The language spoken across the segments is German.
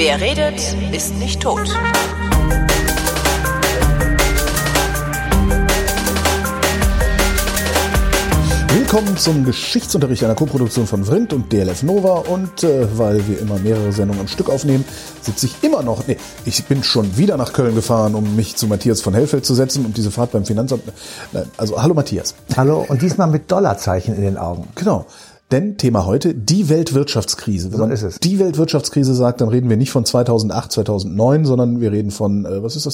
Wer redet, ist nicht tot. Willkommen zum Geschichtsunterricht einer Koproduktion von Vrindt und DLF Nova. Und weil wir immer mehrere Sendungen am Stück aufnehmen, ich bin schon wieder nach Köln gefahren, um mich zu Matthias von Hellfeld zu setzen und diese Fahrt beim Finanzamt. Also hallo Matthias. Hallo, und diesmal mit Dollarzeichen in den Augen. Genau. Denn Thema heute, die Weltwirtschaftskrise. Wenn man so ist es. Die Weltwirtschaftskrise sagt, dann reden wir nicht von 2008, 2009, sondern wir reden von, was ist das,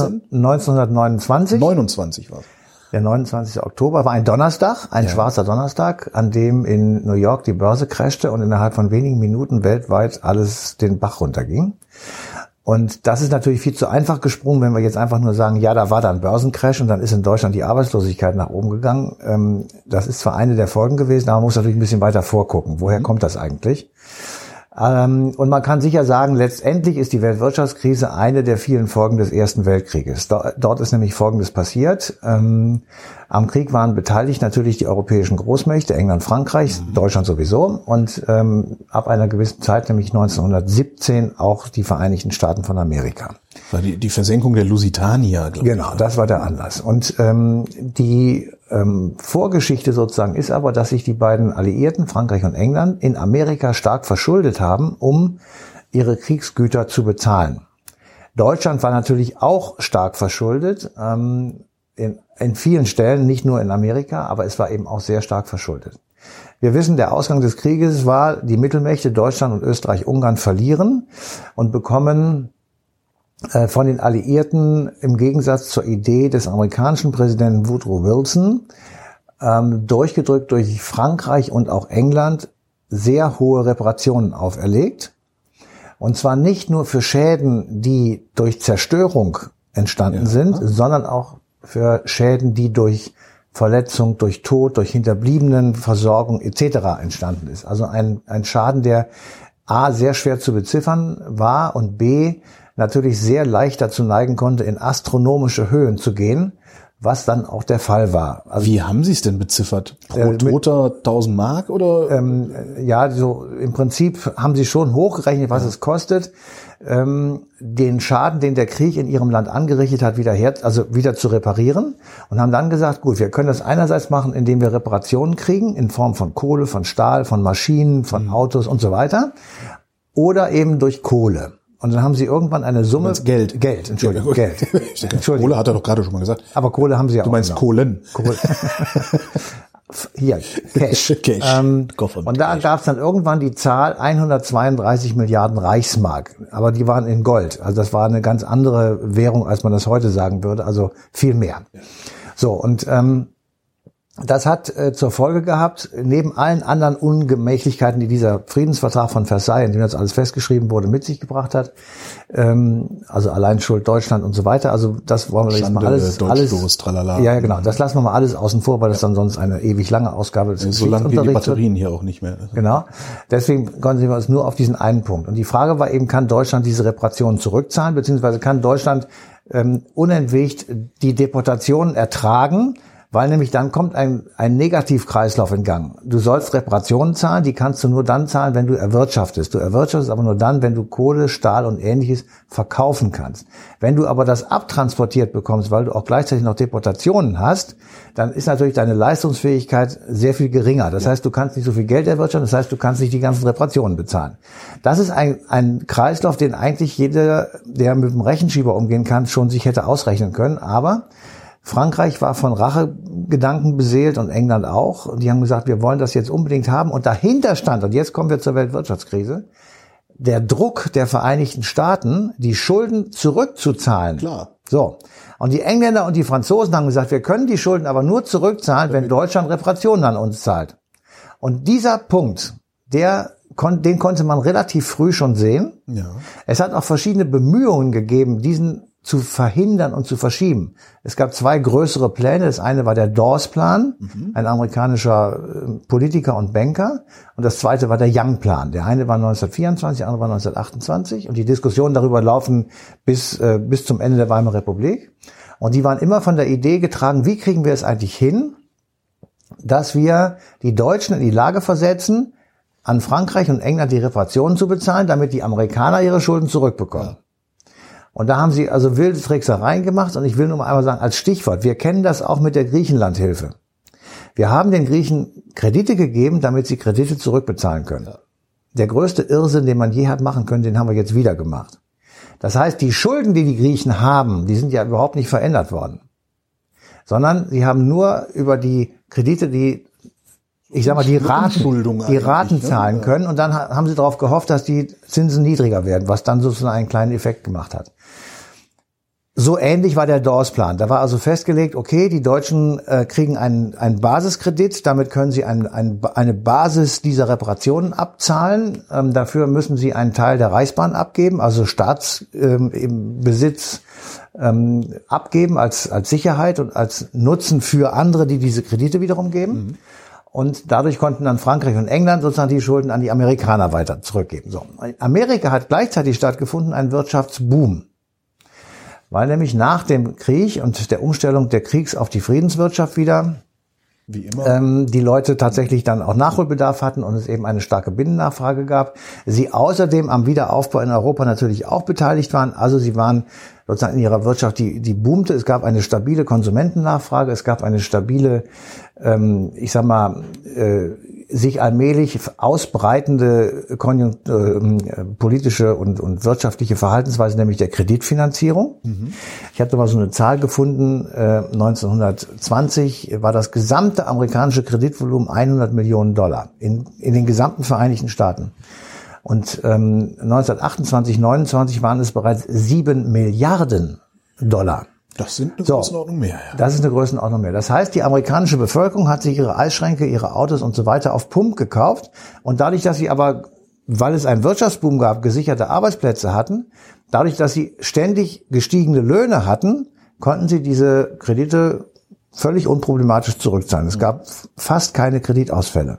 1929. 29 war es. Der 29. Oktober war ein Donnerstag, ein schwarzer Donnerstag, an dem in New York die Börse crashte und innerhalb von wenigen Minuten weltweit alles den Bach runterging. Und das ist natürlich viel zu einfach gesprungen, wenn wir jetzt einfach nur sagen, ja, da war dann Börsencrash und dann ist in Deutschland die Arbeitslosigkeit nach oben gegangen. Das ist zwar eine der Folgen gewesen, aber man muss natürlich ein bisschen weiter vorgucken. Woher kommt das eigentlich? Und man kann sicher sagen, letztendlich ist die Weltwirtschaftskrise eine der vielen Folgen des Ersten Weltkrieges. Dort ist nämlich Folgendes passiert. Am Krieg waren beteiligt natürlich die europäischen Großmächte, England, Frankreich, Deutschland sowieso und ab einer gewissen Zeit, nämlich 1917, auch die Vereinigten Staaten von Amerika. War die Versenkung der Lusitania, glaube ich. Genau, das war der Anlass. Und die Vorgeschichte sozusagen ist aber, dass sich die beiden Alliierten, Frankreich und England, in Amerika stark verschuldet haben, um ihre Kriegsgüter zu bezahlen. Deutschland war natürlich auch stark verschuldet, in vielen Stellen, nicht nur in Amerika, aber es war eben auch sehr stark verschuldet. Wir wissen, der Ausgang des Krieges war, die Mittelmächte Deutschland und Österreich-Ungarn verlieren und bekommen von den Alliierten im Gegensatz zur Idee des amerikanischen Präsidenten Woodrow Wilson, durchgedrückt durch Frankreich und auch England, sehr hohe Reparationen auferlegt. Und zwar nicht nur für Schäden, die durch Zerstörung entstanden sind, sondern auch für Schäden, die durch Verletzung, durch Tod, durch Hinterbliebenenversorgung etc. entstanden ist. Also ein Schaden, der A, sehr schwer zu beziffern war und B, natürlich sehr leicht dazu neigen konnte, in astronomische Höhen zu gehen, was dann auch der Fall war. Also, wie haben Sie es denn beziffert? Pro Toter 1000 Mark oder? Ja, so im Prinzip haben Sie schon hochgerechnet, was es kostet, den Schaden, den der Krieg in Ihrem Land angerichtet hat, wieder zu reparieren und haben dann gesagt, gut, wir können das einerseits machen, indem wir Reparationen kriegen in Form von Kohle, von Stahl, von Maschinen, von Autos und so weiter, oder eben durch Kohle. Und dann haben sie irgendwann eine Summe... Geld. Entschuldigung. Kohle hat er doch gerade schon mal gesagt. Aber Kohle haben sie ja auch. Du meinst Kohlen. Hier, Cash. Und da gab es dann irgendwann die Zahl 132 Milliarden Reichsmark. Aber die waren in Gold. Also das war eine ganz andere Währung, als man das heute sagen würde. Also viel mehr. So, und das hat zur Folge gehabt, neben allen anderen Ungemächlichkeiten, die dieser Friedensvertrag von Versailles, in dem das alles festgeschrieben wurde, mit sich gebracht hat, also allein Schuld Deutschland und so weiter, also das wollen wir jetzt mal alles, tralala. Ja, genau, das lassen wir mal alles außen vor, weil das dann sonst eine ewig lange Ausgabe des Geschichtsunterrichts wird. So lange die Batterien hier auch nicht mehr. Genau, deswegen konzentrieren wir uns nur auf diesen einen Punkt. Und die Frage war eben, kann Deutschland diese Reparationen zurückzahlen, beziehungsweise kann Deutschland unentwegt die Deportationen ertragen, weil nämlich dann kommt ein Negativkreislauf in Gang. Du sollst Reparationen zahlen, die kannst du nur dann zahlen, wenn du erwirtschaftest. Du erwirtschaftest aber nur dann, wenn du Kohle, Stahl und Ähnliches verkaufen kannst. Wenn du aber das abtransportiert bekommst, weil du auch gleichzeitig noch Deportationen hast, dann ist natürlich deine Leistungsfähigkeit sehr viel geringer. Das heißt, du kannst nicht so viel Geld erwirtschaften, das heißt, du kannst nicht die ganzen Reparationen bezahlen. Das ist ein Kreislauf, den eigentlich jeder, der mit dem Rechenschieber umgehen kann, schon sich hätte ausrechnen können, aber Frankreich war von Rachegedanken beseelt und England auch. Und die haben gesagt, wir wollen das jetzt unbedingt haben. Und dahinter stand, und jetzt kommen wir zur Weltwirtschaftskrise, der Druck der Vereinigten Staaten, die Schulden zurückzuzahlen. Klar. So. Und die Engländer und die Franzosen haben gesagt, wir können die Schulden aber nur zurückzahlen, wenn Deutschland Reparationen an uns zahlt. Und dieser Punkt, den konnte man relativ früh schon sehen. Ja. Es hat auch verschiedene Bemühungen gegeben, diesen zu verhindern und zu verschieben. Es gab zwei größere Pläne. Das eine war der Dawes-Plan, ein amerikanischer Politiker und Banker. Und das zweite war der Young-Plan. Der eine war 1924, der andere war 1928. Und die Diskussionen darüber laufen bis zum Ende der Weimarer Republik. Und die waren immer von der Idee getragen, wie kriegen wir es eigentlich hin, dass wir die Deutschen in die Lage versetzen, an Frankreich und England die Reparationen zu bezahlen, damit die Amerikaner ihre Schulden zurückbekommen. Ja. Und da haben sie also wilde Tricksereien gemacht. Und ich will nur mal einmal sagen, als Stichwort, wir kennen das auch mit der Griechenlandhilfe. Wir haben den Griechen Kredite gegeben, damit sie Kredite zurückbezahlen können. Ja. Der größte Irrsinn, den man je hat machen können, den haben wir jetzt wieder gemacht. Das heißt, die Schulden, die die Griechen haben, die sind ja überhaupt nicht verändert worden. Sondern sie haben nur über die Kredite, die Raten zahlen können. Und dann haben sie darauf gehofft, dass die Zinsen niedriger werden, was dann sozusagen einen kleinen Effekt gemacht hat. So ähnlich war der Dawes-Plan. Da war also festgelegt, okay, die Deutschen kriegen einen Basiskredit, damit können sie eine Basis dieser Reparationen abzahlen. Dafür müssen sie einen Teil der Reichsbahn abgeben, also Staatsbesitz abgeben als Sicherheit und als Nutzen für andere, die diese Kredite wiederum geben. Mhm. Und dadurch konnten dann Frankreich und England sozusagen die Schulden an die Amerikaner weiter zurückgeben. So. In Amerika hat gleichzeitig stattgefunden ein Wirtschaftsboom. Weil nämlich nach dem Krieg und der Umstellung der Kriegs auf die Friedenswirtschaft wieder, wie immer, die Leute tatsächlich dann auch Nachholbedarf hatten und es eben eine starke Binnennachfrage gab. Sie außerdem am Wiederaufbau in Europa natürlich auch beteiligt waren. Also sie waren sozusagen in ihrer Wirtschaft, die boomte. Es gab eine stabile Konsumentennachfrage. Es gab eine stabile, sich allmählich ausbreitende politische und wirtschaftliche Verhaltensweise, nämlich der Kreditfinanzierung. Mhm. Ich habe da mal so eine Zahl gefunden, 1920 war das gesamte amerikanische Kreditvolumen $100 Millionen in den gesamten Vereinigten Staaten. Und 1928, 29 waren es bereits $7 Milliarden. Das sind eine Größenordnung mehr. Ja. Das ist eine Größenordnung mehr. Das heißt, die amerikanische Bevölkerung hat sich ihre Eisschränke, ihre Autos und so weiter auf Pump gekauft. Und dadurch, dass sie aber, weil es einen Wirtschaftsboom gab, gesicherte Arbeitsplätze hatten, dadurch, dass sie ständig gestiegene Löhne hatten, konnten sie diese Kredite völlig unproblematisch zurückzahlen. Es gab fast keine Kreditausfälle.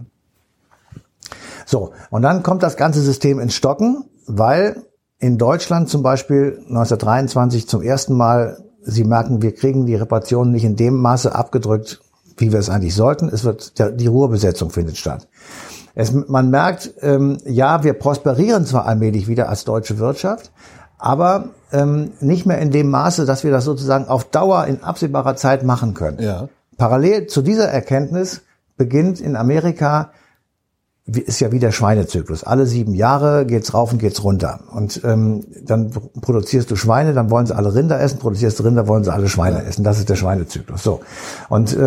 So, und dann kommt das ganze System ins Stocken, weil in Deutschland zum Beispiel 1923 zum ersten Mal Sie merken, wir kriegen die Reparationen nicht in dem Maße abgedrückt, wie wir es eigentlich sollten. Die Ruhrbesetzung findet statt. Man merkt, wir prosperieren zwar allmählich wieder als deutsche Wirtschaft, aber nicht mehr in dem Maße, dass wir das sozusagen auf Dauer in absehbarer Zeit machen können. Ja. Parallel zu dieser Erkenntnis beginnt in Amerika, ist ja wie der Schweinezyklus. Alle 7 Jahre geht's rauf und geht's runter. Und dann produzierst du Schweine, dann wollen sie alle Rinder essen, produzierst Rinder, wollen sie alle Schweine essen. Das ist der Schweinezyklus. So. Und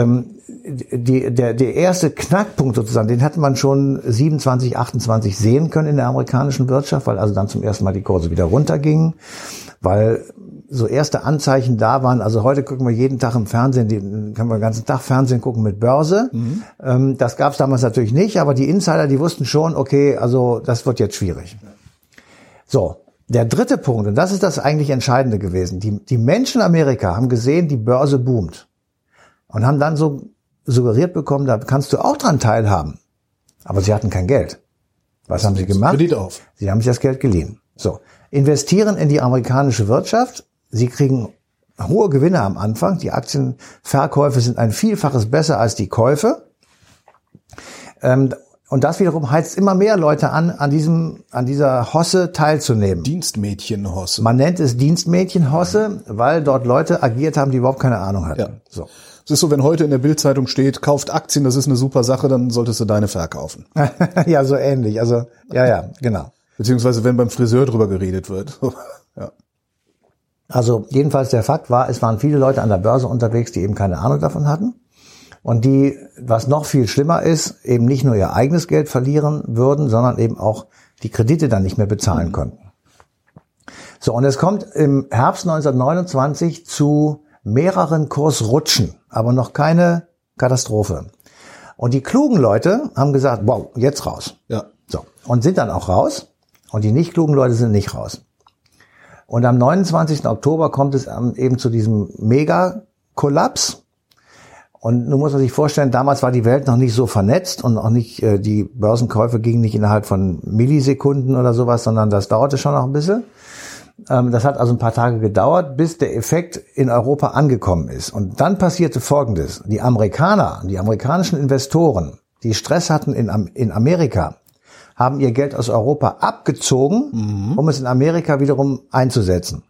der erste Knackpunkt sozusagen, den hatte man schon 27, 28 sehen können in der amerikanischen Wirtschaft, weil also dann zum ersten Mal die Kurse wieder runtergingen, weil so erste Anzeichen da waren. Also heute gucken wir jeden Tag im Fernsehen, können wir den ganzen Tag Fernsehen gucken mit Börse. Mhm. Das gab es damals natürlich nicht, aber die Insider, die wussten schon, okay, also das wird jetzt schwierig. So, der dritte Punkt, und das ist das eigentlich Entscheidende gewesen. Die Menschen in Amerika haben gesehen, die Börse boomt und haben dann so suggeriert bekommen, da kannst du auch dran teilhaben. Aber sie hatten kein Geld. Was haben sie gemacht? Kredit auf. Sie haben sich das Geld geliehen. So, investieren in die amerikanische Wirtschaft. Sie kriegen hohe Gewinne am Anfang. Die Aktienverkäufe sind ein Vielfaches besser als die Käufe. Und das wiederum heizt immer mehr Leute an dieser Hosse teilzunehmen. Dienstmädchenhosse. Man nennt es Dienstmädchenhosse, weil dort Leute agiert haben, die überhaupt keine Ahnung hatten. Ja. So. Es ist so, wenn heute in der Bildzeitung steht, kauft Aktien, das ist eine super Sache, dann solltest du deine verkaufen. Ja, so ähnlich. Also, ja, genau. Beziehungsweise, wenn beim Friseur drüber geredet wird. Ja. Also jedenfalls der Fakt war, es waren viele Leute an der Börse unterwegs, die eben keine Ahnung davon hatten und die, was noch viel schlimmer ist, eben nicht nur ihr eigenes Geld verlieren würden, sondern eben auch die Kredite dann nicht mehr bezahlen konnten. So, und es kommt im Herbst 1929 zu mehreren Kursrutschen, aber noch keine Katastrophe. Und die klugen Leute haben gesagt, wow, jetzt raus. Ja. So, und sind dann auch raus und die nicht klugen Leute sind nicht raus. Und am 29. Oktober kommt es eben zu diesem Mega-Kollaps. Und nun muss man sich vorstellen, damals war die Welt noch nicht so vernetzt und auch nicht, die Börsenkäufe gingen nicht innerhalb von Millisekunden oder sowas, sondern das dauerte schon noch ein bisschen. Das hat also ein paar Tage gedauert, bis der Effekt in Europa angekommen ist. Und dann passierte Folgendes. Die amerikanischen Investoren, die Stress hatten in Amerika, haben ihr Geld aus Europa abgezogen, um es in Amerika wiederum einzusetzen.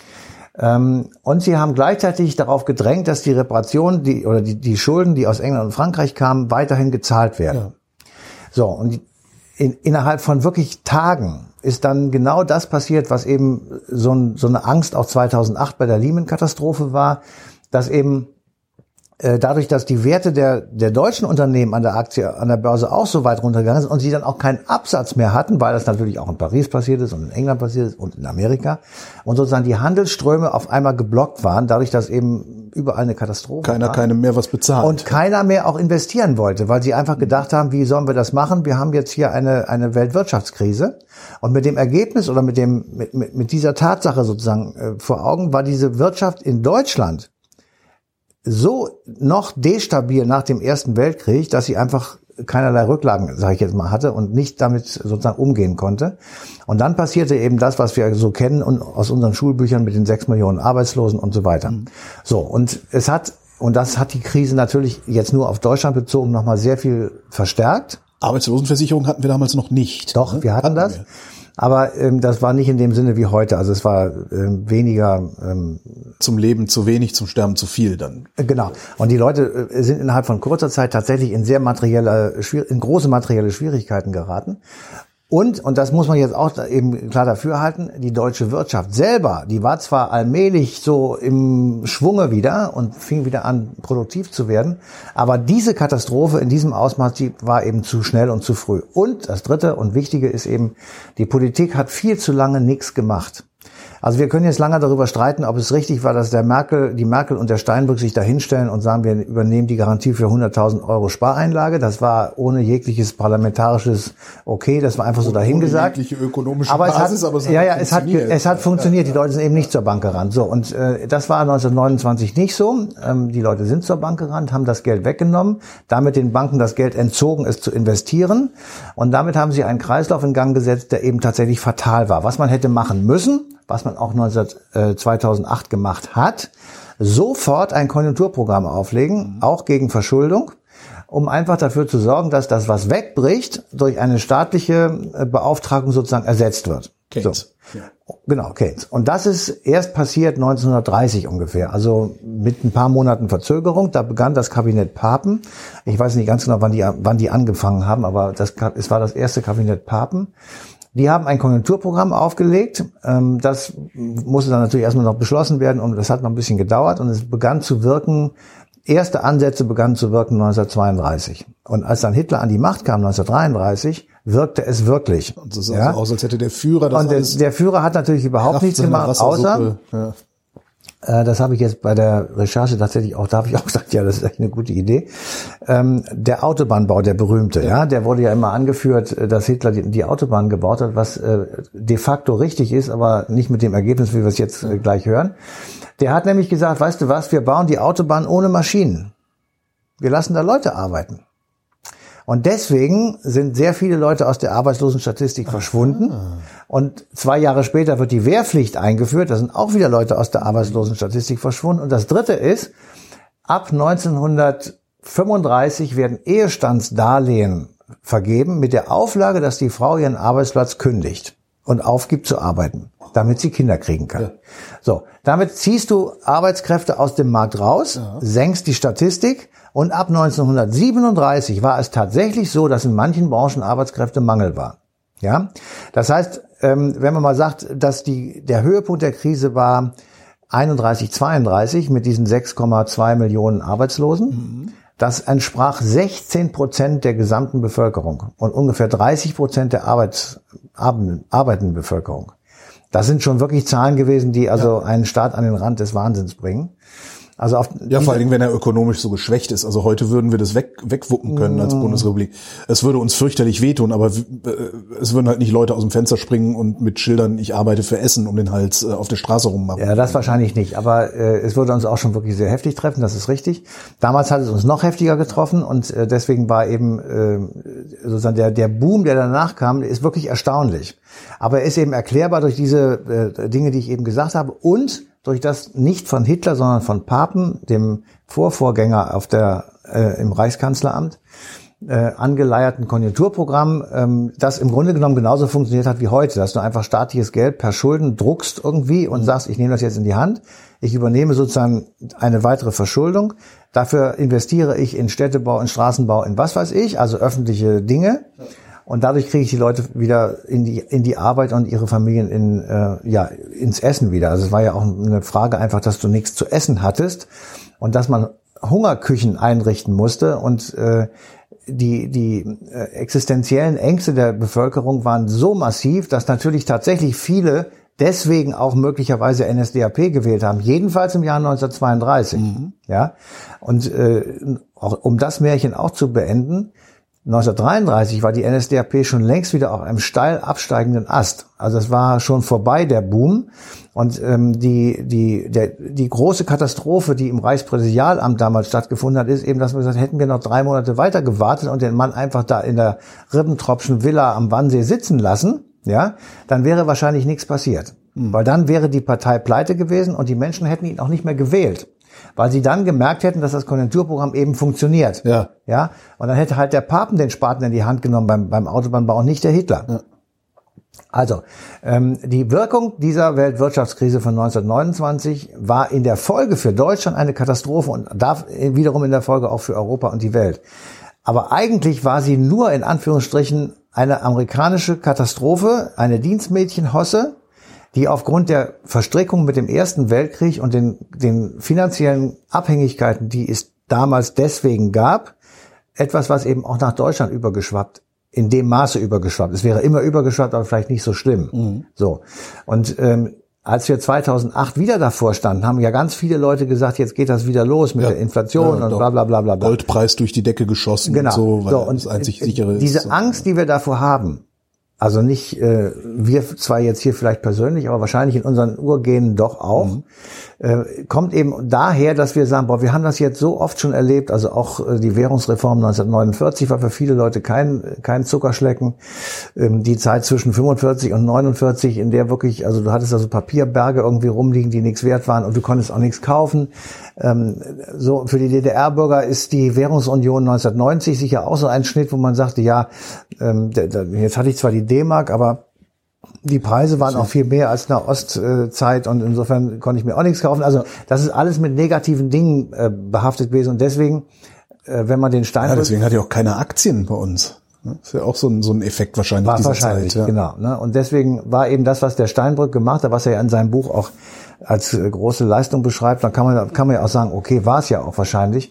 Und sie haben gleichzeitig darauf gedrängt, dass die Reparationen, die Schulden, die aus England und Frankreich kamen, weiterhin gezahlt werden. Ja. So, und innerhalb von wirklich Tagen ist dann genau das passiert, was eben so eine Angst auch 2008 bei der Lehman-Katastrophe war, dass eben dadurch, dass die Werte der deutschen Unternehmen an der Börse auch so weit runtergegangen sind und sie dann auch keinen Absatz mehr hatten, weil das natürlich auch in Paris passiert ist und in England passiert ist und in Amerika und sozusagen die Handelsströme auf einmal geblockt waren, dadurch, dass eben überall eine Katastrophe war. Keinem mehr was bezahlt. Und keiner mehr auch investieren wollte, weil sie einfach gedacht haben, wie sollen wir das machen? Wir haben jetzt hier eine Weltwirtschaftskrise. Und mit dem Ergebnis oder mit dieser Tatsache sozusagen vor Augen war diese Wirtschaft in Deutschland so noch destabil nach dem Ersten Weltkrieg, dass sie einfach keinerlei Rücklagen, sage ich jetzt mal, hatte und nicht damit sozusagen umgehen konnte. Und dann passierte eben das, was wir so kennen und aus unseren Schulbüchern mit den 6 Millionen Arbeitslosen und so weiter. So, und das hat die Krise natürlich jetzt nur auf Deutschland bezogen nochmal sehr viel verstärkt. Arbeitslosenversicherung hatten wir damals noch nicht. Doch, wir hatten das. Aber das war nicht in dem Sinne wie heute. Also es war weniger zum Leben zu wenig, zum Sterben zu viel dann. Genau. Und die Leute sind innerhalb von kurzer Zeit tatsächlich in große materielle Schwierigkeiten geraten. Und das muss man jetzt auch eben klar dafür halten, die deutsche Wirtschaft selber, die war zwar allmählich so im Schwunge wieder und fing wieder an, produktiv zu werden, aber diese Katastrophe in diesem Ausmaß, die war eben zu schnell und zu früh. Und das Dritte und Wichtige ist eben, die Politik hat viel zu lange nichts gemacht. Also wir können jetzt lange darüber streiten, ob es richtig war, dass die Merkel und der Steinbrück sich da hinstellen und sagen, wir übernehmen die Garantie für 100.000 Euro Spareinlage. Das war ohne jegliches parlamentarisches Okay, das war einfach so dahingesagt. Ohne jegliche ökonomische aber Basis, es hat funktioniert. Die Leute sind eben nicht zur Bank gerannt. So, und das war 1929 nicht so. Die Leute sind zur Bank gerannt, haben das Geld weggenommen, damit den Banken das Geld entzogen, es zu investieren. Und damit haben sie einen Kreislauf in Gang gesetzt, der eben tatsächlich fatal war. Was man hätte machen müssen, was man auch 2008 gemacht hat, sofort ein Konjunkturprogramm auflegen, auch gegen Verschuldung, um einfach dafür zu sorgen, dass das, was wegbricht, durch eine staatliche Beauftragung sozusagen ersetzt wird. Keynes. So. Ja. Genau, Keynes. Und das ist erst passiert 1930 ungefähr, also mit ein paar Monaten Verzögerung. Da begann das Kabinett Papen. Ich weiß nicht ganz genau, wann die angefangen haben, aber es war das erste Kabinett Papen. Die haben ein Konjunkturprogramm aufgelegt. Das musste dann natürlich erstmal noch beschlossen werden und das hat noch ein bisschen gedauert und es begann zu wirken. Erste Ansätze begannen zu wirken 1932. Und als dann Hitler an die Macht kam 1933, wirkte es wirklich. Und das sah so aus, als hätte der Führer das alles. Und der Führer hat natürlich überhaupt nichts gemacht, außer das habe ich jetzt bei der Recherche tatsächlich auch, da habe ich auch gesagt, ja, das ist echt eine gute Idee. Der Autobahnbau, der berühmte, der wurde ja immer angeführt, dass Hitler die Autobahn gebaut hat, was de facto richtig ist, aber nicht mit dem Ergebnis, wie wir es jetzt gleich hören. Der hat nämlich gesagt, weißt du was, wir bauen die Autobahn ohne Maschinen. Wir lassen da Leute arbeiten. Und deswegen sind sehr viele Leute aus der Arbeitslosenstatistik verschwunden. Und 2 Jahre später wird die Wehrpflicht eingeführt. Da sind auch wieder Leute aus der Arbeitslosenstatistik verschwunden. Und das Dritte ist, ab 1935 werden Ehestandsdarlehen vergeben mit der Auflage, dass die Frau ihren Arbeitsplatz kündigt und aufgibt zu arbeiten, damit sie Kinder kriegen kann. Ja. So, damit ziehst du Arbeitskräfte aus dem Markt raus, senkst die Statistik. Und ab 1937 war es tatsächlich so, dass in manchen Branchen Arbeitskräftemangel war. Ja, das heißt, wenn man mal sagt, dass der Höhepunkt der Krise war 31, 32 mit diesen 6,2 Millionen Arbeitslosen, das entsprach 16% der gesamten Bevölkerung und ungefähr 30% der arbeitenden Bevölkerung. Das sind schon wirklich Zahlen gewesen, die also einen Staat an den Rand des Wahnsinns bringen. Also vor allen Dingen, wenn er ökonomisch so geschwächt ist. Also heute würden wir das wegwuppen können als Bundesrepublik. Es würde uns fürchterlich wehtun, aber es würden halt nicht Leute aus dem Fenster springen und mit Schildern, ich arbeite für Essen, um den Hals auf der Straße rummachen. Ja, das wahrscheinlich nicht. Aber es würde uns auch schon wirklich sehr heftig treffen, das ist richtig. Damals hat es uns noch heftiger getroffen und deswegen war eben sozusagen der Boom, der danach kam, ist wirklich erstaunlich. Aber er ist eben erklärbar durch diese Dinge, die ich eben gesagt habe und durch das nicht von Hitler, sondern von Papen, dem Vorvorgänger im Reichskanzleramt, angeleierten Konjunkturprogramm, das im Grunde genommen genauso funktioniert hat wie heute, dass du einfach staatliches Geld per Schulden druckst irgendwie und sagst, ich nehme das jetzt in die Hand, ich übernehme sozusagen eine weitere Verschuldung, dafür investiere ich in Städtebau, in Straßenbau, in was weiß ich, also öffentliche Dinge. Und dadurch kriege ich die Leute wieder in die Arbeit und ihre Familien ins Essen wieder. Also es war ja auch eine Frage einfach, dass du nichts zu essen hattest und dass man Hungerküchen einrichten musste und die existenziellen Ängste der Bevölkerung waren so massiv, dass natürlich tatsächlich viele deswegen auch möglicherweise NSDAP gewählt haben, jedenfalls im Jahr 1932. Ja, und auch, um das Märchen auch zu beenden, 1933 war die NSDAP schon längst wieder auf einem steil absteigenden Ast. Also es war schon vorbei, der Boom. Und die große Katastrophe, die im Reichspräsidialamt damals stattgefunden hat, ist eben, dass man gesagt hat, hätten wir noch 3 Monate weiter gewartet und den Mann einfach da in der Ribbentropfschen Villa am Wannsee sitzen lassen, ja, dann wäre wahrscheinlich nichts passiert. Weil dann wäre die Partei pleite gewesen und die Menschen hätten ihn auch nicht mehr gewählt. Weil sie dann gemerkt hätten, dass das Konjunkturprogramm eben funktioniert. Ja. Ja. Und dann hätte halt der Papen den Spaten in die Hand genommen beim Autobahnbau und nicht der Hitler. Ja. Also, die Wirkung dieser Weltwirtschaftskrise von 1929 war in der Folge für Deutschland eine Katastrophe und wiederum in der Folge auch für Europa und die Welt. Aber eigentlich war sie nur in Anführungsstrichen eine amerikanische Katastrophe, eine Dienstmädchenhosse, die aufgrund der Verstrickung mit dem Ersten Weltkrieg und den finanziellen Abhängigkeiten, die es damals deswegen gab, etwas, was eben auch nach Deutschland übergeschwappt, in dem Maße übergeschwappt. Es wäre immer übergeschwappt, aber vielleicht nicht so schlimm. So. Und als wir 2008 wieder davor standen, haben ja ganz viele Leute gesagt, jetzt geht das wieder los mit der Inflation und bla bla bla bla. Goldpreis durch die Decke geschossen genau. Und so, weil so, und das einzig sichere ist. Diese Angst, die wir davor haben, also nicht wir zwar jetzt hier vielleicht persönlich, aber wahrscheinlich in unseren Urgenen doch auch, kommt eben daher, dass wir sagen, wir haben das jetzt so oft schon erlebt, also auch die Währungsreform 1949 war für viele Leute kein Zuckerschlecken. Die Zeit zwischen 45 und 49, in der wirklich, also du hattest also Papierberge irgendwie rumliegen, die nichts wert waren und du konntest auch nichts kaufen. So für die DDR-Bürger ist die Währungsunion 1990 sicher auch so ein Schnitt, wo man sagte, ja, jetzt hatte ich zwar die D-Mark, aber die Preise waren auch viel mehr als in der Ostzeit und insofern konnte ich mir auch nichts kaufen. Also das ist alles mit negativen Dingen behaftet gewesen und deswegen, wenn man den Steinbrück... Ja, deswegen hat ja auch keine Aktien bei uns. Das ist ja auch so ein Effekt wahrscheinlich war dieser wahrscheinlich, Zeit. Ja. Genau. Ne? Und deswegen war eben das, was der Steinbrück gemacht hat, was er ja in seinem Buch auch als große Leistung beschreibt, dann kann man ja auch sagen, okay, war es ja auch wahrscheinlich.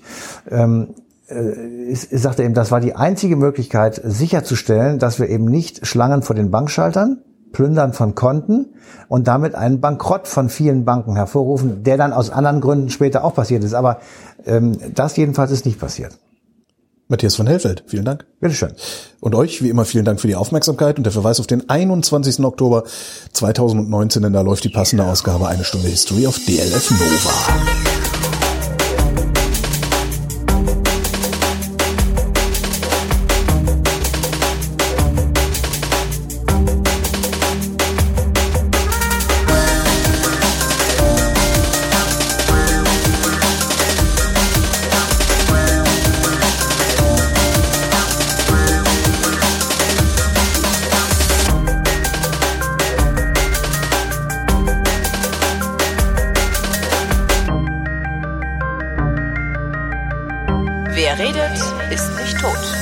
Ich sagte eben, das war die einzige Möglichkeit, sicherzustellen, dass wir eben nicht Schlangen vor den Bankschaltern, Plündern von Konten und damit einen Bankrott von vielen Banken hervorrufen, der dann aus anderen Gründen später auch passiert ist. Aber das jedenfalls ist nicht passiert. Matthias von Helfeld, vielen Dank. Bitteschön. Und euch, wie immer, vielen Dank für die Aufmerksamkeit und der Verweis auf den 21. Oktober 2019, denn da läuft die passende Ausgabe Eine Stunde History auf DLF Nova. Wer redet, ist nicht tot.